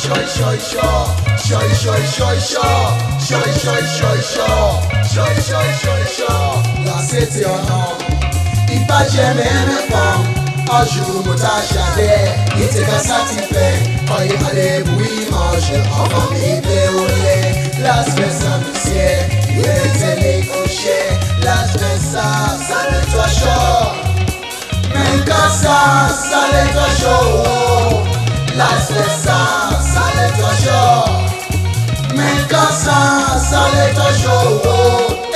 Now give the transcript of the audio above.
La c'était un homme, il pas jamais aimé femme. Un jour, mon t'achète, il était qu'à satisfait. Quand il allait bouillir, manger, en famille, déroulé. La stress en ciel, il était couché. La stress, ça l'est toi chaud. Même quand ça l'est toi chaud. La stress, ça l'est toi chaud. Même quand ça l'est toi chaud.